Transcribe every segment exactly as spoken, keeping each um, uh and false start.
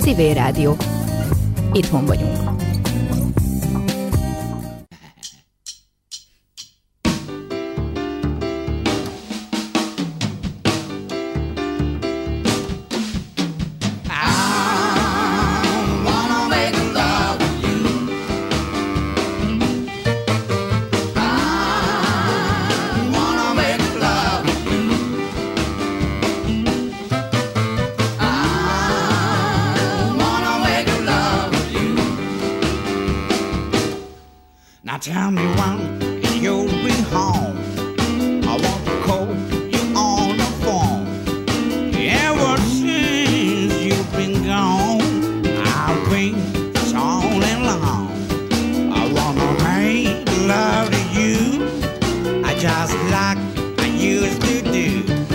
Civil Rádió. Itthon vagyunk. Tell me when you'll be home. I want to call you on the phone. Ever since you've been gone, I've been so long. I wanna make love to you, I just like I used to do.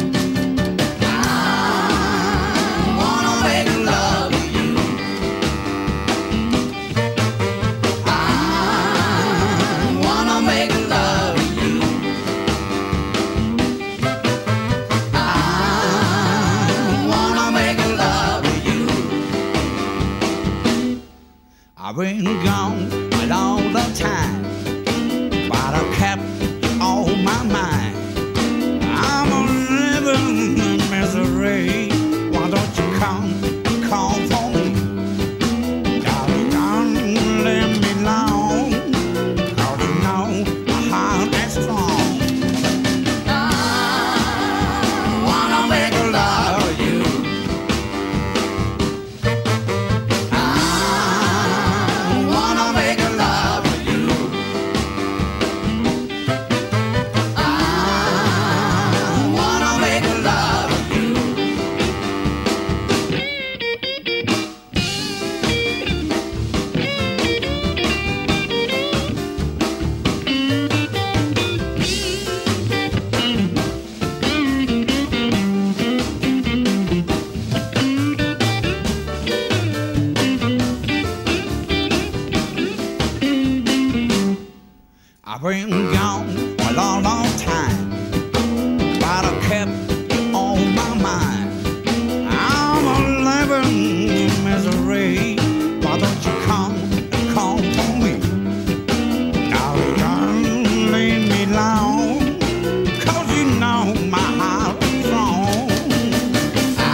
I've been gone a long, long time, but I kept you on my mind. I'm a living in misery. Why don't you come and call for me? Darling, don't leave me alone, 'cause you know my heart is strong. I wanna make love to you. I've been gone a long, long time, but I kept you on my mind. I'm a living in misery. Why don't you come and call for me? Now don't leave me alone, 'cause you know my heart is strong. I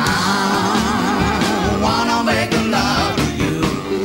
wanna make love to you.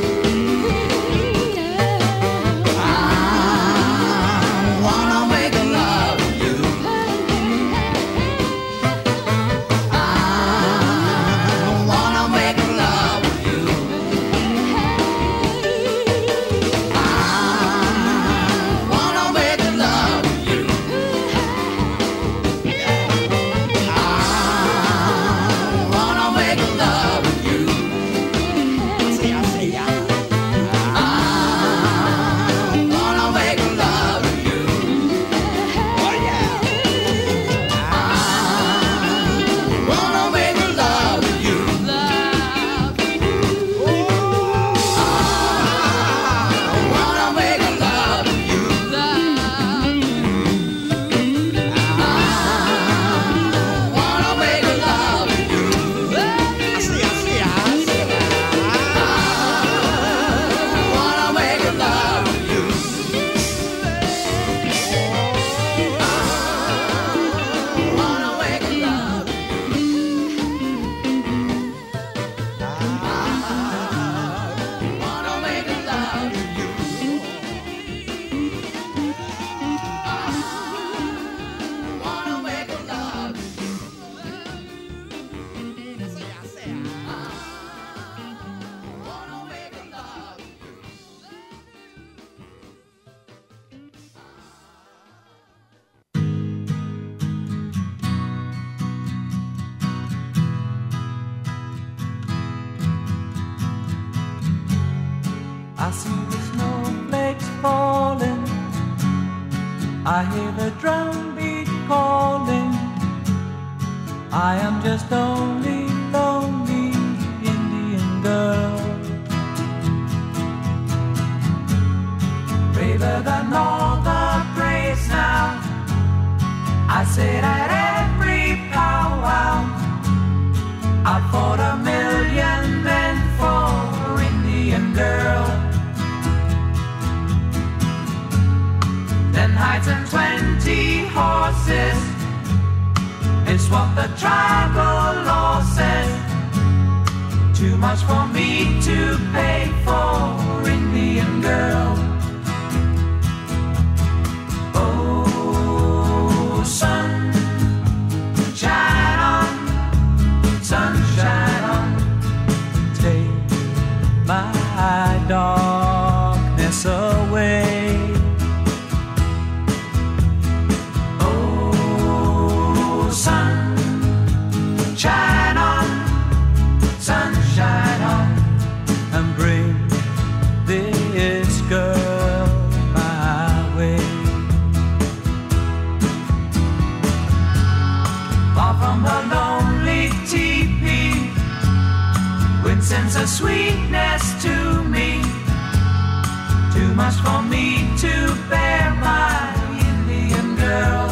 I see the snowflakes falling, I hear the drum beat calling. I am just only lonely Indian girl, braver than all the praise now. I said at every powwow, I fought a million men for tribal law says too much for me to pay for Indian girl. Oh, sun, shine on, sunshine on, take my darkness away. Shine on, sunshine on, and bring this girl my way. Far from the lonely teepee, with sense of sweetness to me, too much for me to bear, my Indian girl.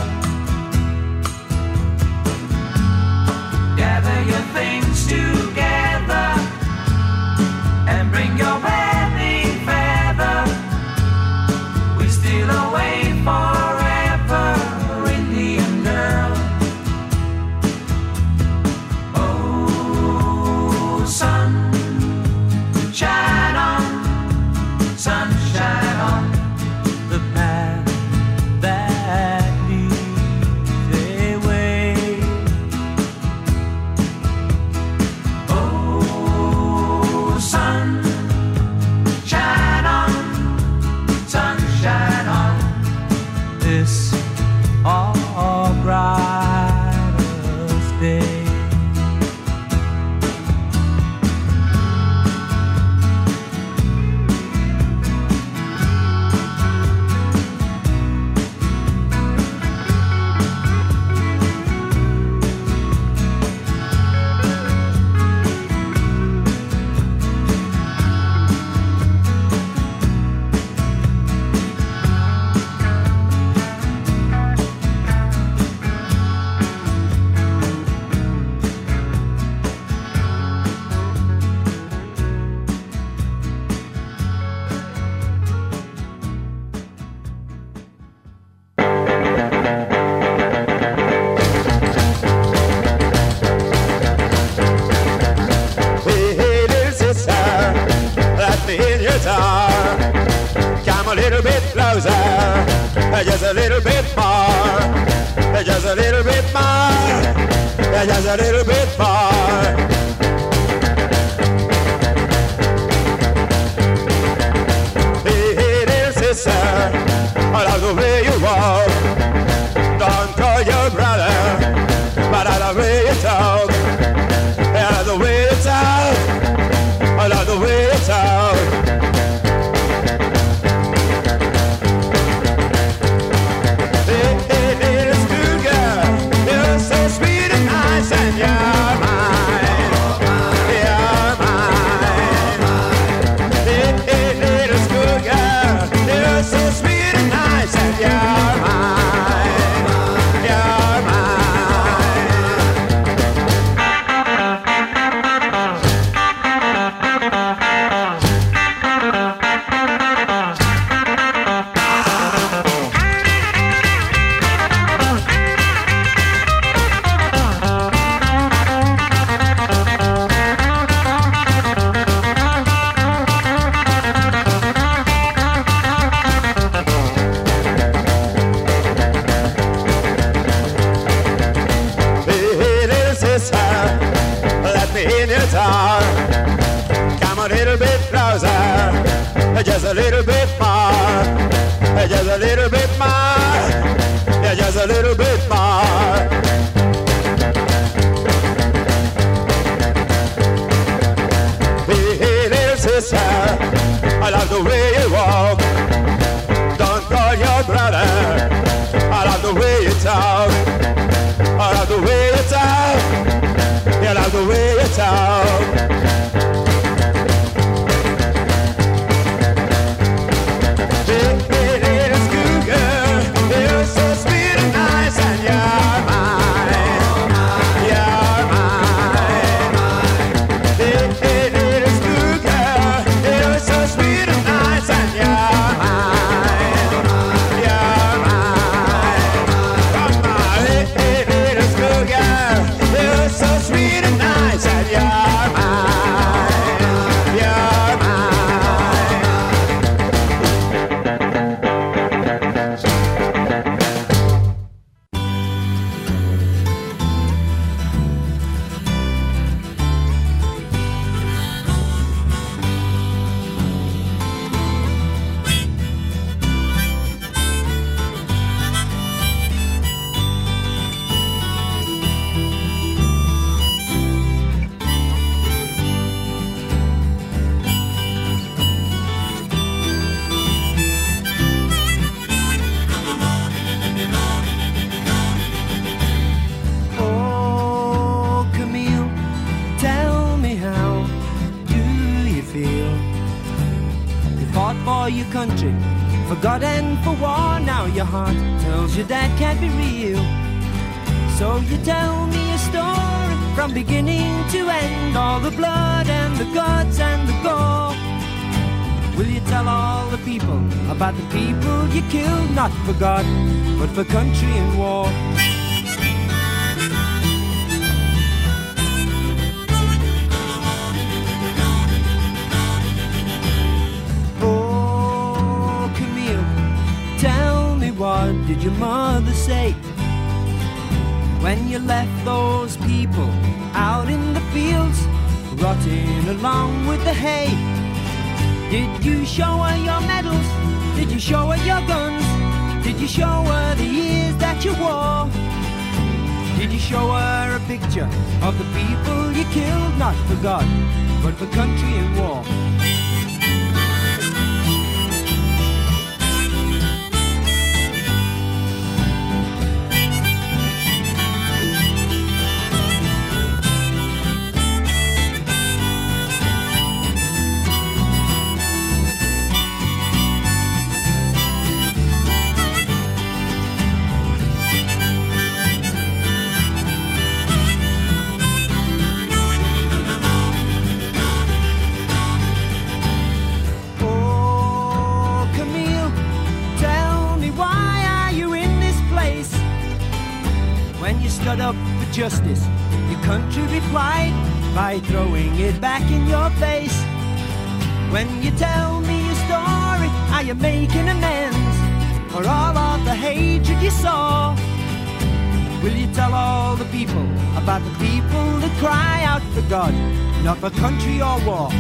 Gather your things together and bring your wedding feather. We steal away forever, Indian girl. Oh, sun, shine on, sunshine on the path that leads away. Sun, shine on, sunshine on this all brightest day. Come a little bit closer, just a little bit more, just a little bit more, just a little bit more. Hey, hey, little sister, I love the way you walk. Don't call your brother, but I love the way you talk. I love the way you talk. I love the way you talk. And you're mine, you're mine. Hey, hey, little schoolgirl, you're so sweet and nice. And you're mine, you're just a little bit more, just a little bit more, yeah, just a little bit more. Hey, hey, little sister, I love the way you walk. Don't call your brother, I love the way you talk. I love the way you talk, yeah, I love the way you talk. fought for your country, for God and for war. Now your heart tells you that can't be real. So you tell me a story from beginning to end, all the blood and the guts and the gore. Will you tell all the people about the people you killed, not for God, but for country and war? Oh, Camille, tell me, what did your mother say when you left those people out in the fields, rotting along with the hay? Did you show her your medals? Did you show her your guns? Did you show her the years that you wore? Did you show her a picture of the people you killed, not for God, but for country and war? Stood up for justice, your country replied by throwing it back in your face. When you tell me your story, are you making amends for all of the hatred you saw? Will you tell all the people about the people that cry out for God, not for country or war?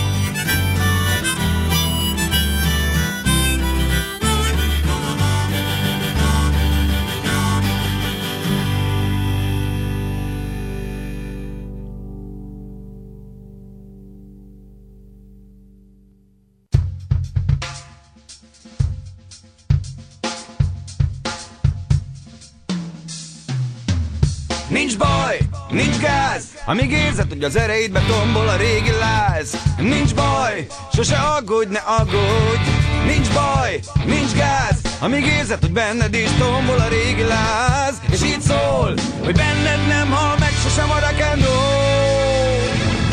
Nincs baj, nincs gáz, amíg érzed, hogy az ereidbe tombol a régi láz. Nincs baj, sose aggódj, ne aggódj. Nincs baj, nincs gáz, amíg érzed, hogy benned is tombol a régi láz. És így szól, hogy benned nem hal meg sosem a rock and roll.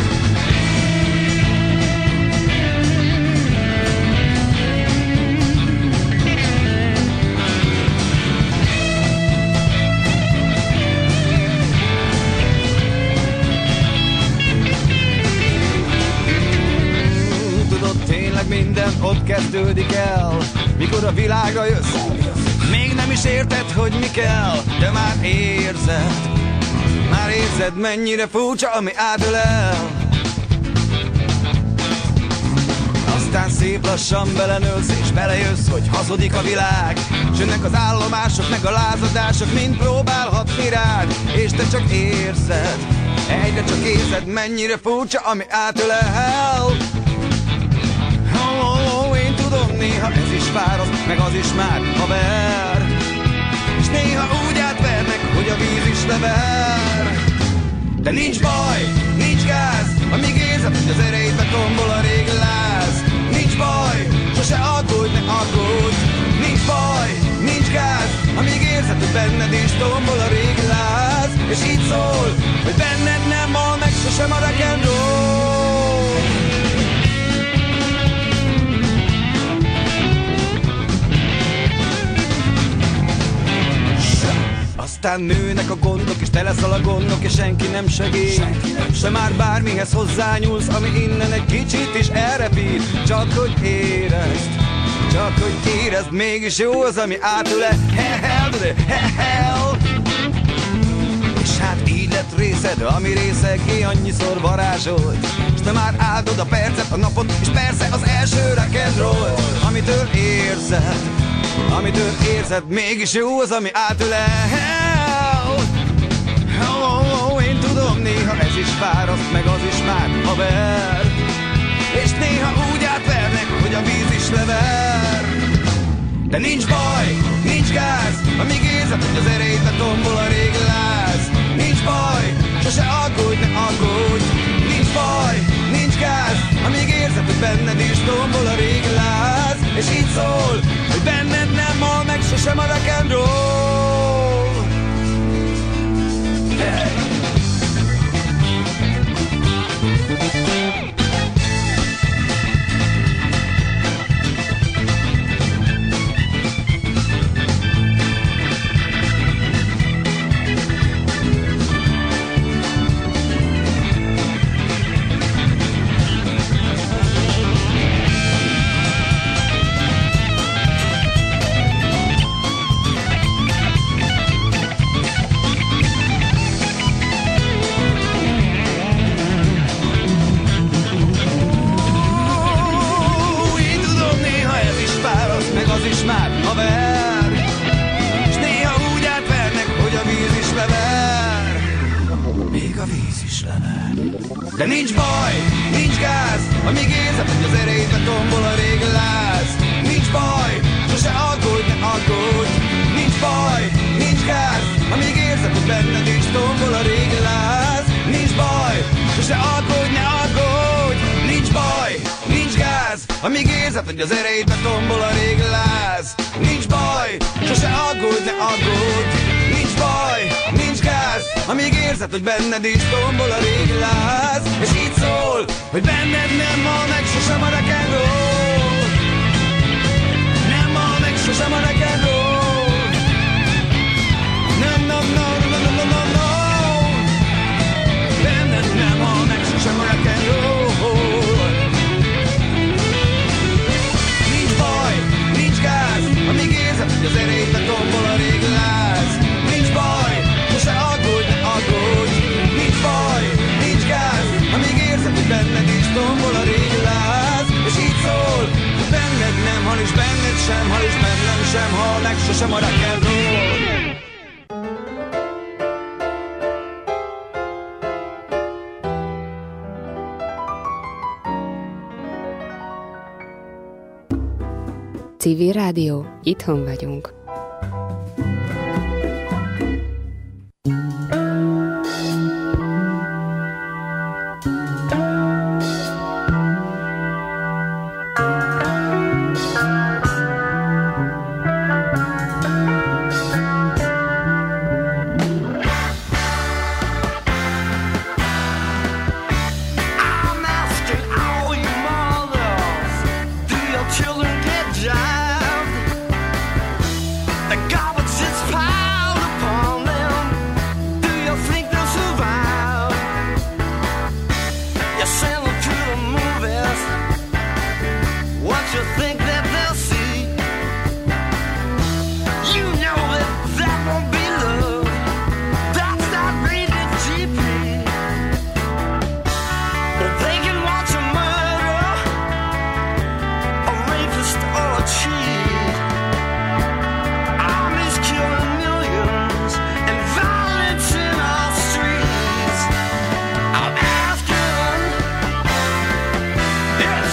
Tényleg minden ott kezdődik el, mikor a világra jössz. Még nem is érted, hogy mi kell, de már érzed. Már érzed, mennyire furcsa, ami átölel. Aztán szép lassan belenőlsz, és belejössz, hogy hazudik a világ. S jönnek az állomások, meg a lázadások, mind próbálhatni rád. És te csak érzed, egyre csak érzed, mennyire furcsa, ami átölel. Én tudom, néha ez is fáraszt, meg az is már haver. És néha úgy átvernek, hogy a víz is lever. De nincs baj, nincs gáz, amíg érzed, hogy az ereidbe tombol a régi láz. Nincs baj, sose aggódj, ne aggódj. Nincs baj, nincs gáz, amíg érzed, hogy benned is tombol a régi láz. És így szól, hogy benned nem hal meg sosem a rock and roll. Aztán nőnek a gondok, és te leszel a gondok, és senki nem segít. Se már bármihez hozzányúlsz, ami innen egy kicsit is elrepít. Csak hogy érezd, csak hogy érezd, mégis jó az, ami átül-e. Hell, hell. És hát így lett részed, ami részeké annyiszor varázsolt. És te már áldod a percet, a napot, és persze az első rock and roll. Amitől érzed, amitől érzed, mégis jó az, ami átölel. Oh, oh, oh, én tudom, néha ez is fáraszt, meg az is már haver. És néha úgy átvernek, hogy a víz is lever. De nincs baj, nincs gáz, amíg érzed, hogy az ereidbe tombol a régi láz. Nincs baj, sose aggódj, ne aggódj. Nincs baj, nincs gáz, amíg érzed, hogy benned is tombol a régi láz. De nincs baj, nincs gáz, amíg érzed, hogy az erejébe tombol a régi láz. Nincs baj, sose aggódj, ne aggódj. Nincs baj, nincs gáz, amíg érzed, hogy benned is tombol a régi láz. Nincs baj, sose aggódj, ne aggódj. Nincs baj, nincs gáz, amíg érzed, hogy az erejébe tombol a régi láz. Nincs baj, sose aggódj, ne aggódj. Nincs baj, nincs gáz, amíg érzed, hogy benned is tombol a régi láz. És így szól, hogy benned nem hal meg sosem a rock and roll. Nem hal meg sosem a rock and roll. No, no, no, no, no, no, no, no. Benned nem hal meg sosem a rock and roll. Nincs baj, nincs gáz, amíg érzed, hogy az erejébe tombol a régi láz. Nincs baj, sose aggódj, ne aggódj. Nincs baj, nincs gáz, amíg érzed, hogy benned is tombol a régi láz. És így szól, hogy benned nem hal, és benned sem hal, és bennem sem hal meg sosem a rock and roll. Civil Rádió, itthon vagyunk. It's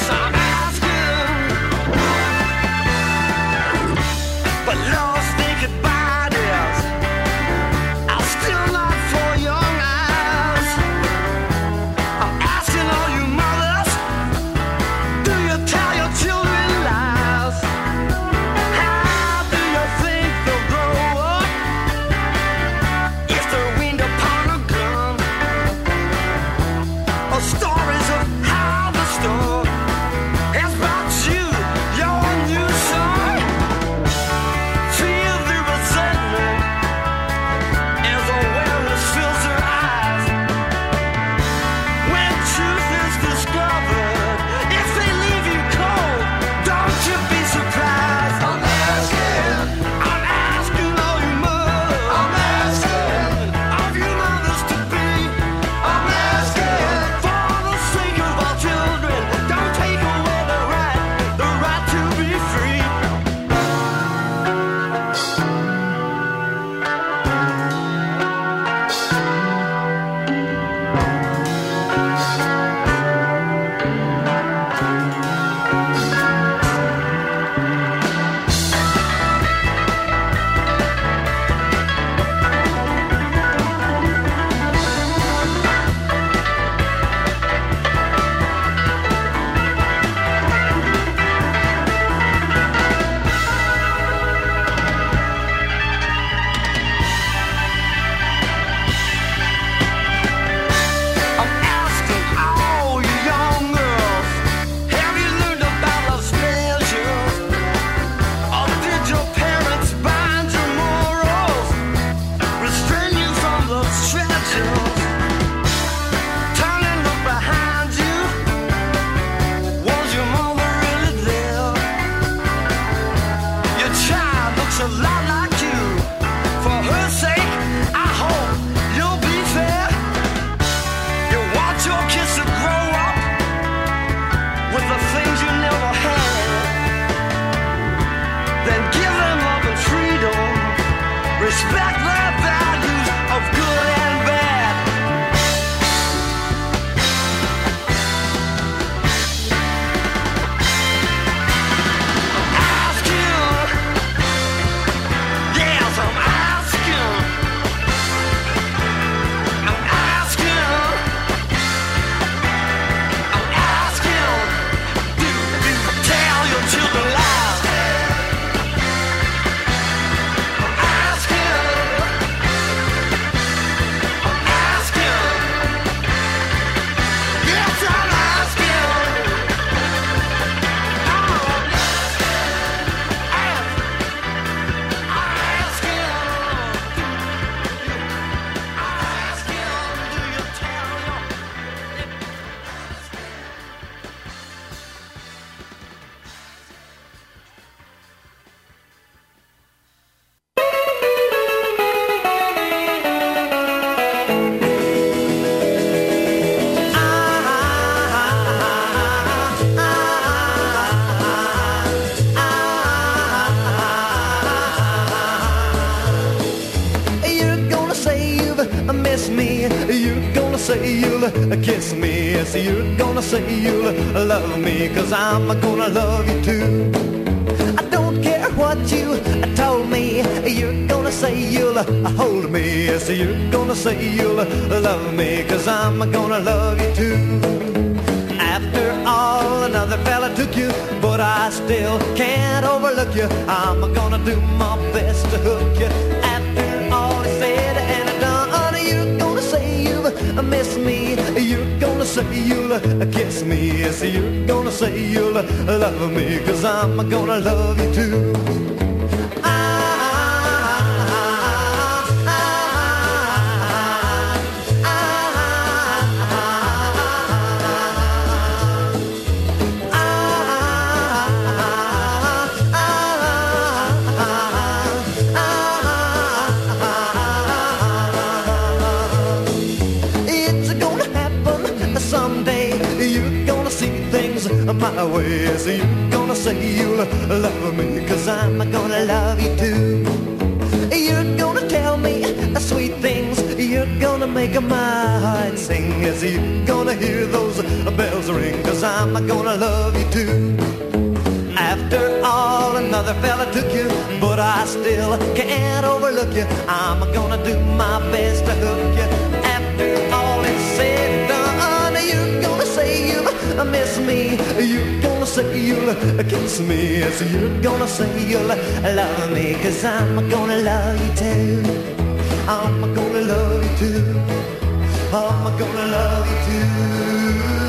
you'll kiss me. Yes, you're gonna say you'll love me, 'cause I'm gonna love you too. I don't care what you told me, you're gonna say you'll hold me. Yes, you're gonna say you'll love me, 'cause I'm gonna love you too. After all, another fella took you, but I still can't overlook you. I'm gonna do my best to hook you. After all is said and done, you're gonna say you've missed me. You're gonna say you'll kiss me. Yes, you're gonna say you'll love me, 'cause I'm gonna love you too. My way, so you're gonna say you'll love me, 'cause I'm gonna love you too. You're gonna tell me sweet things, you're gonna make my heart sing. Yes, you're gonna hear those bells ring, 'cause I'm gonna love you too. After all, another fella took you, but I still can't overlook you. I'm gonna do my best to hook you. After all is said and done, you're gonna say you miss me. You're gonna say you'll kiss me. Yes, you're gonna say you'll love me, 'cause I'm gonna love you too. I'm gonna love you too. I'm gonna love you too.